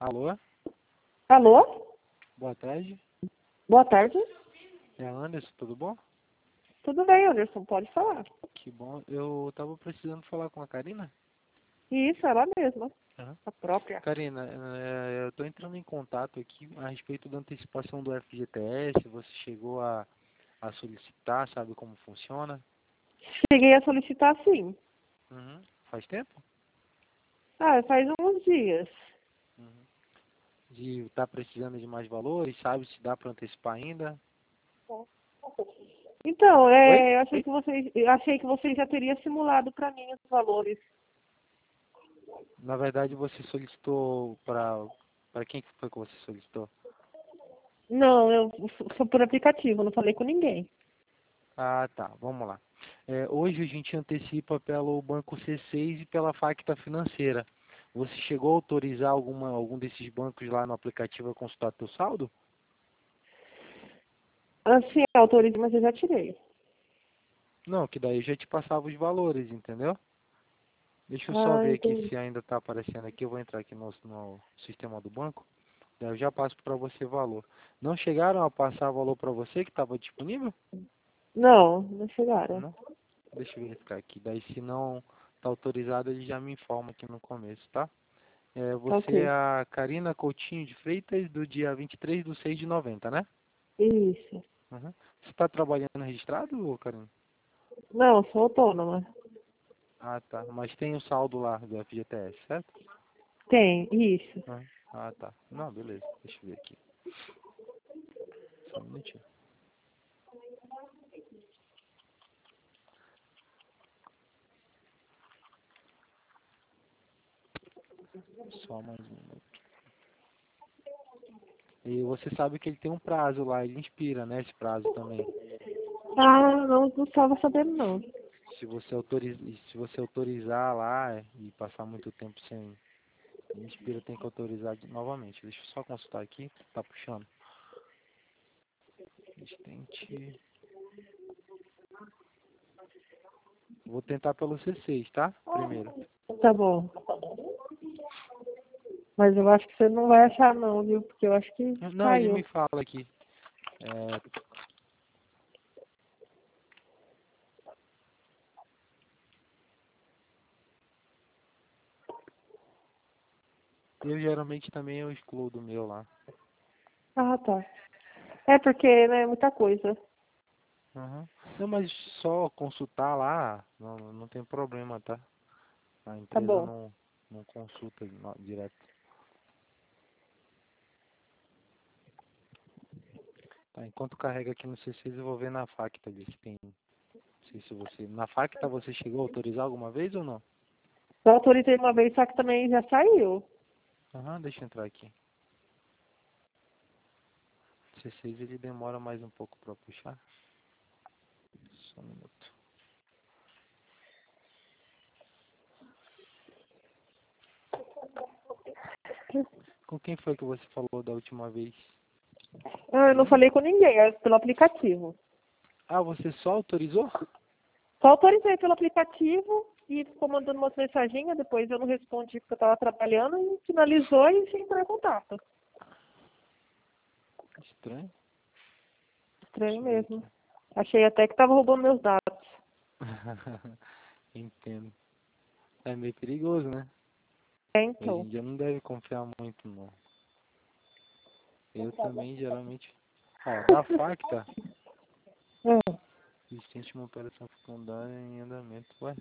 Alô? Alô? Boa tarde. Boa tarde. É Anderson, tudo bom? Tudo bem, Anderson, pode falar. Que bom. Eu tava precisando falar com a Karina. Isso, ela mesma, Aham. a própria. Karina, eu tô entrando em contato aqui a respeito da antecipação do FGTS. Você chegou a solicitar, sabe como funciona? Cheguei a solicitar sim. Uhum. Faz tempo? Faz uns dias. Uhum. De estar precisando de mais valores, sabe se dá para antecipar ainda? Então, Oi? eu achei que você já teria simulado para mim os valores. Na verdade, você solicitou para quem que foi que você solicitou? Não, eu sou por aplicativo, não falei com ninguém. Ah, tá. Vamos lá. Hoje a gente antecipa pelo Banco C6 e pela Facta Financeira. Você chegou a autorizar algum desses bancos lá no aplicativo a consultar teu saldo? Assim, autorizo, mas eu já tirei. Não, que daí eu já te passava os valores, entendeu? Deixa eu só ver aqui Entendi. se ainda está aparecendo aqui. Eu vou entrar aqui no sistema do banco. Daí eu já passo para você valor. Não chegaram a passar valor para você que estava disponível? Não chegaram. Não? Deixa eu verificar aqui. Daí se não está autorizado, ele já me informa aqui no começo, tá? Tá Você é ok. a Karina Coutinho de Freitas, do dia 23/6/90, né? Isso. Uhum. Você está trabalhando registrado, Karina? Não, sou autônoma. Ah, tá. Mas tem o saldo lá do FGTS, certo? Tem, isso. Uhum. Ah, tá. Não, beleza. Deixa eu ver aqui. Só um minutinho. Só mais um minuto. E você sabe que ele tem um prazo lá, ele inspira, né, esse prazo também. Não estava sabendo não. Se você autorizar lá e passar muito tempo sem inspira, tem que autorizar novamente. Deixa eu só consultar aqui, tá puxando. Assistente. Vou tentar pelo C6, tá? Primeiro. Tá bom. Mas eu acho que você não vai achar não, viu? Porque eu acho que Não, ele me caiu. fala aqui. É, eu geralmente também eu excluo do meu lá. Tá. É porque, né, é muita coisa. Uhum. Não, mas só consultar lá, não tem problema, tá? A Tá empresa bom. não consulta direto. Tá, enquanto carrega aqui no C6, eu vou ver na Facta ver se tem. Não sei se você. Na Facta você chegou a autorizar alguma vez ou não? Eu autorizei uma vez, só que também já saiu. Aham, deixa eu entrar aqui. C6 ele demora mais um pouco para puxar. Só um minuto. Com quem foi que você falou da última vez? Eu não Lembra? falei com ninguém, é pelo aplicativo. Ah, você só autorizou? Só autorizei pelo aplicativo e ficou mandando umas mensaginhas, depois eu não respondi porque eu estava trabalhando e finalizou e sem entrar em contato. Estranho. Estranho Deixa eu ver mesmo. aqui. Achei até que estava roubando meus dados. Entendo. É meio perigoso, né? Hoje Então. em dia não deve confiar muito, não. Eu também, geralmente... Ó, da Facta, Hum. existente uma operação secundária em andamento. Ué?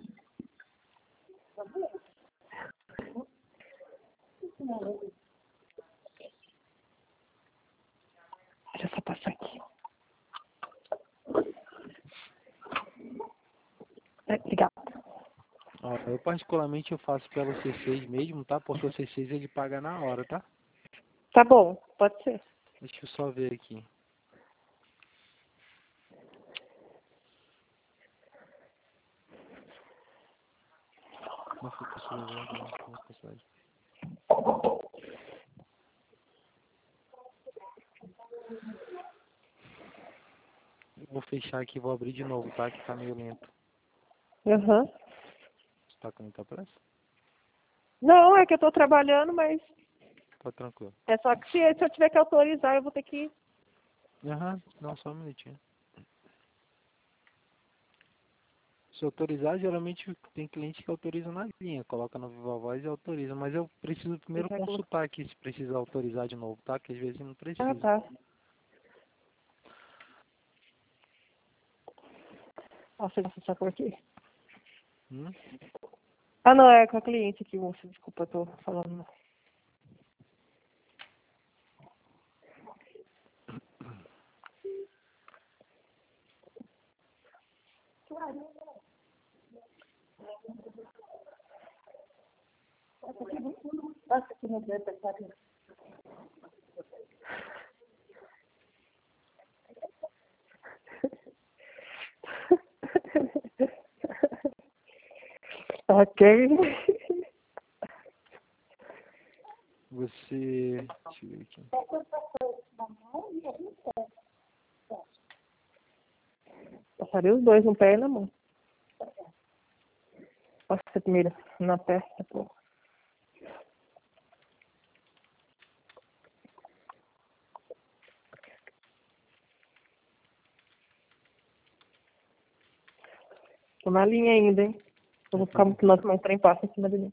Deixa eu só passar aqui. Obrigada. Ó, eu particularmente eu faço pelo C6 mesmo, tá? Porque o C6 ele paga na hora, tá? Tá bom, pode ser. Deixa eu só ver aqui. Não foi possível ver alguma passagem. Eu vou fechar aqui e vou abrir de novo, tá? Que tá meio lento. Aham. Você tá com muita pressa? Não, é que eu tô trabalhando, mas pode tranquilo. É só que se eu tiver que autorizar, eu vou ter que... Aham, não, só um minutinho. Se autorizar, geralmente tem cliente que autoriza na linha, coloca no Viva Voz e autoriza, mas eu preciso primeiro consultar aqui se precisa autorizar de novo, tá? Que às vezes não precisa. Ah, tá. Nossa, essa cor aqui. Ah, não, é com a cliente aqui, moça. Desculpa, eu tô falando. Passa aqui no dedo, tá? Ok. Você... Deixa eu ver aqui. Passaria os dois no pé e na mão. Passa primeiro na testa, pô. Tô na linha ainda, hein? Eu vou ficar muito nosso, mas trem passa em cima de mim.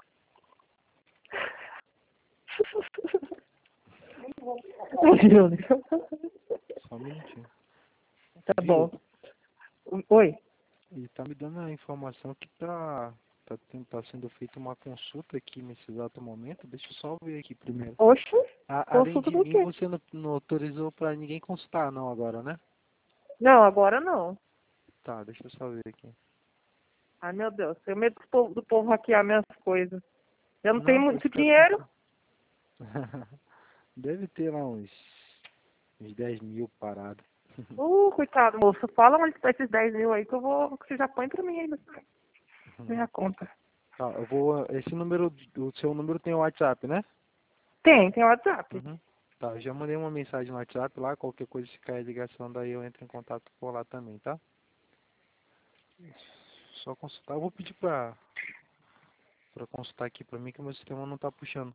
Só um minutinho. Tá Viu? bom. Oi? E tá me dando a informação que tá sendo feita uma consulta aqui nesse exato momento. Deixa eu só ver aqui primeiro. Oxe, Além consulta de do mim, quê? você não autorizou pra ninguém consultar não agora, né? Não, agora não. Tá, deixa eu só ver aqui. Ai, meu Deus, tenho medo do povo hackear minhas coisas. Eu não tenho Não, pode muito ficar dinheiro. tranquilo. Deve ter lá uns 10 mil parados. Coitado, moço. Fala onde tá esses 10 mil aí que eu vou. Que você já põe pra mim aí na minha conta. Tá, eu vou. Esse número, o seu número tem o WhatsApp, né? Tem WhatsApp. Uhum. Tá, eu já mandei uma mensagem no WhatsApp lá, qualquer coisa se cair a ligação, daí eu entro em contato por lá também, tá? Só consultar, eu vou pedir pra consultar aqui pra mim que o meu sistema não tá puxando.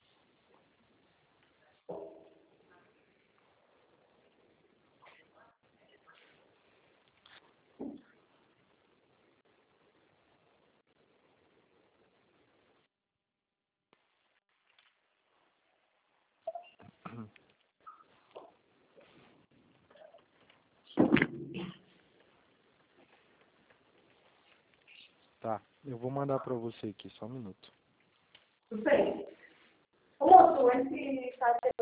Tá, eu vou mandar pra você aqui, só um minuto. Tudo bem. Ô, moço, esse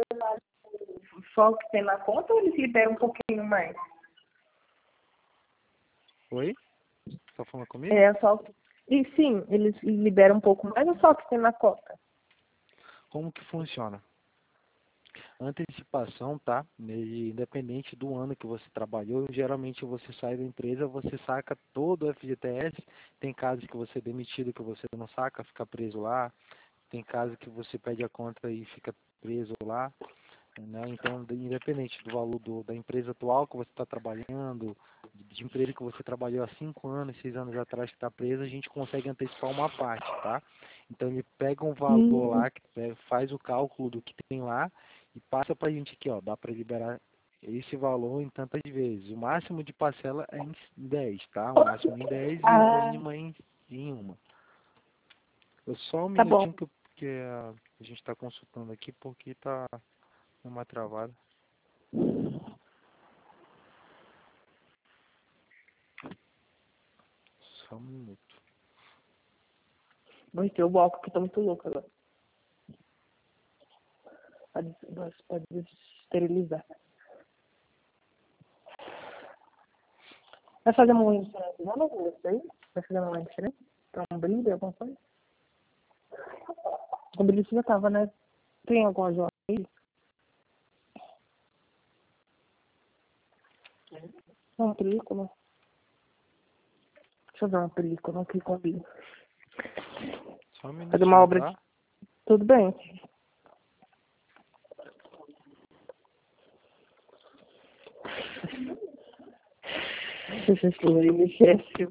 só que tem na conta ou eles liberam um pouquinho mais? Oi? Tá falando comigo? É, só. E sim, eles liberam um pouco mais ou só que tem na conta? Como que funciona? Antecipação, tá? Independente do ano que você trabalhou, geralmente você sai da empresa, você saca todo o FGTS. Tem casos que você é demitido que você não saca, fica preso lá. Tem casos que você pede a conta e fica preso lá, né? Então, independente do valor da empresa atual que você está trabalhando, de empresa que você trabalhou há 5 anos, 6 anos atrás que está preso, a gente consegue antecipar uma parte, tá? Então, ele pega um valor lá, faz o cálculo do que tem lá e passa para a gente aqui, ó, dá para liberar esse valor em tantas vezes. O máximo de parcela é em 10, tá? O máximo em 10 e o Ah, mínimo é em uma. Eu só um tá bom. minutinho que a gente está consultando aqui porque tá uma travada. Só um minuto. Vou encher o bloco que tá muito louco agora. Pode esterilizar. Vai fazer uma unha diferente? Não, não, isso aí? Vai fazer uma unha diferente? Pra um brilho, alguma coisa? O brilho já tava, né? Tem alguma joia aí? Uma película? Deixa eu ver uma película que combina. Só um Fazer uma minutinho, obra de... tá? Tudo bem. Chefe.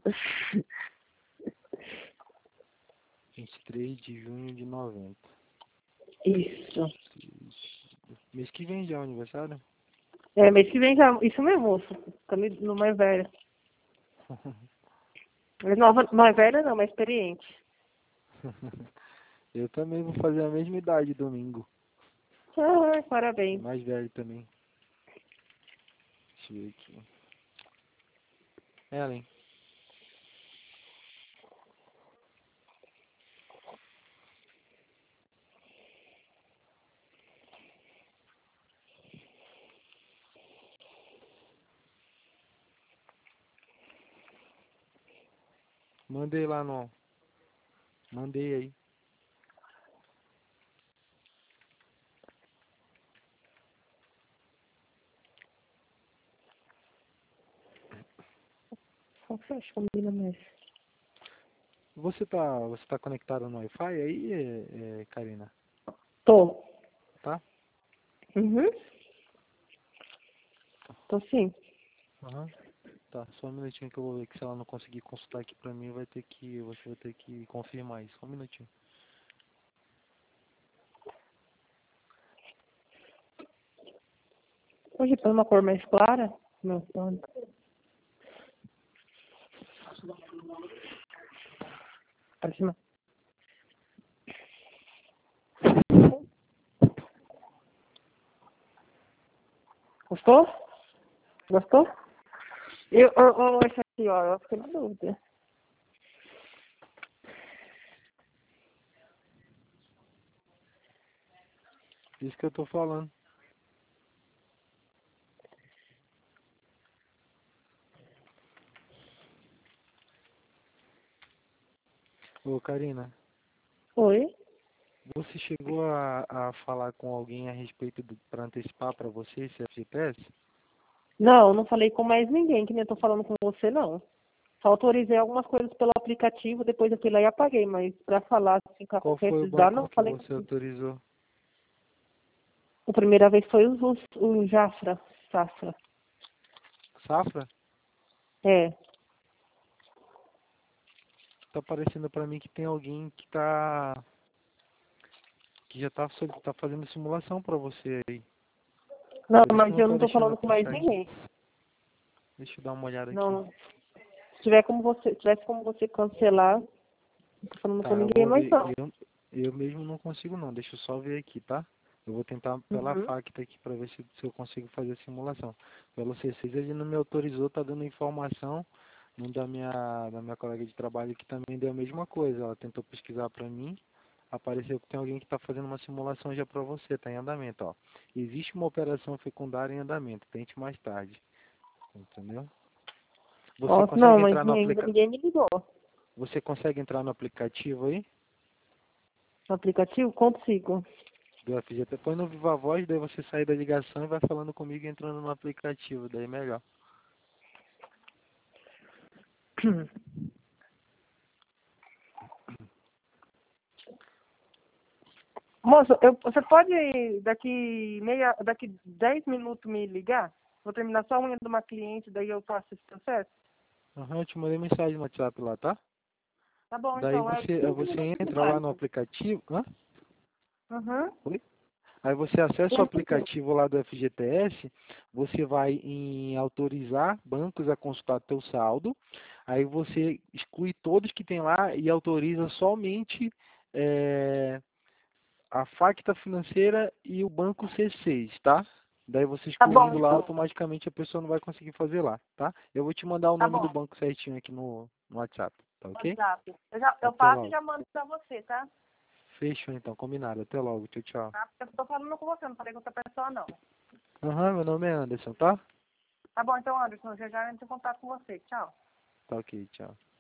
23 de junho de 90. Isso. Mês que vem já é o aniversário? É, mês que vem já. Isso mesmo, moço. No mais velha. É nova, mais velha não, mais experiente. Eu também vou fazer a mesma idade domingo. Ah, parabéns. Mais velho também. Deixa eu ver aqui. Ellen. Mandei lá no. Mandei aí. Qual que você acha que combina mais? Você tá conectado no Wi-Fi aí, Karina? Tô. Tá? Uhum. Tô sim. Aham. Tá, só um minutinho que eu vou ver que se ela não conseguir consultar aqui pra mim, você vai ter que confirmar isso. Só um minutinho. Hoje põe uma cor mais clara. Não, não. Pra cima. Gostou? Gostou? Essa aqui, ó, eu fiquei na dúvida. Isso que eu tô falando. Ô, Karina, Oi? você chegou a falar com alguém a respeito para antecipar para você esse FGTS? Não, não falei com mais ninguém, que nem eu tô falando com você, não. Só autorizei algumas coisas pelo aplicativo, depois eu fui lá e apaguei, mas pra falar assim, com Qual qualquer foi o precisar, banco não que falei. você autorizou? A primeira vez foi o Jafra, Safra. Safra? É. Tá parecendo para mim que tem alguém que já tá fazendo simulação para você aí. Não, Por isso que mas não eu tá não tô deixando falando com mais passar aqui. ninguém. Deixa eu dar uma olhada aqui. Não. Se tivesse como você cancelar, não tô falando com Tá, eu ninguém vou mais ver. não. Eu mesmo não consigo não. Deixa eu só ver aqui, tá? Eu vou tentar pela Uhum. FACTA aqui para ver se eu consigo fazer a simulação. Pelo C6 ele não me autorizou, tá dando informação. Um da minha colega de trabalho que também deu a mesma coisa. Ela tentou pesquisar para mim. Apareceu que tem alguém que está fazendo uma simulação já para você, tá em andamento, ó. Existe uma operação fecundária em andamento, tente mais tarde. Entendeu? Você Nossa, não, consegue mas entrar no ninguém me ligou. Você consegue entrar no aplicativo aí? No aplicativo, consigo. Do FGT, põe no Viva Voz, daí você sai da ligação e vai falando comigo entrando no aplicativo, daí é melhor. Moço, você pode daqui 10 minutos me ligar? Vou terminar só a unha de uma cliente, daí eu faço esse processo? Aham, eu te mandei mensagem no WhatsApp lá, tá? Tá bom, Daí então, é cinco você minutos de entra lá no mais. aplicativo, hã? Uhum. Oi? Aí você acessa o 5 minutos. aplicativo lá do FGTS, você vai em autorizar bancos a consultar teu saldo, aí você exclui todos que tem lá e autoriza somente a Facta Financeira e o Banco C6, tá? Daí você Tá bom, excluindo lá, então. automaticamente a pessoa não vai conseguir fazer lá, tá? Eu vou te mandar o Tá nome do bom. banco certinho aqui no WhatsApp, tá ok? WhatsApp. Eu Até faço e logo. já mando pra você, tá? Fechou então, combinado. Até logo. Tchau, tchau. Tá? Eu tô falando com você, não falei com outra pessoa, não. Aham, meu nome é Anderson, tá? Tá bom, então, Anderson, já entro em contato com você. Tchau. Tá ok, tchau.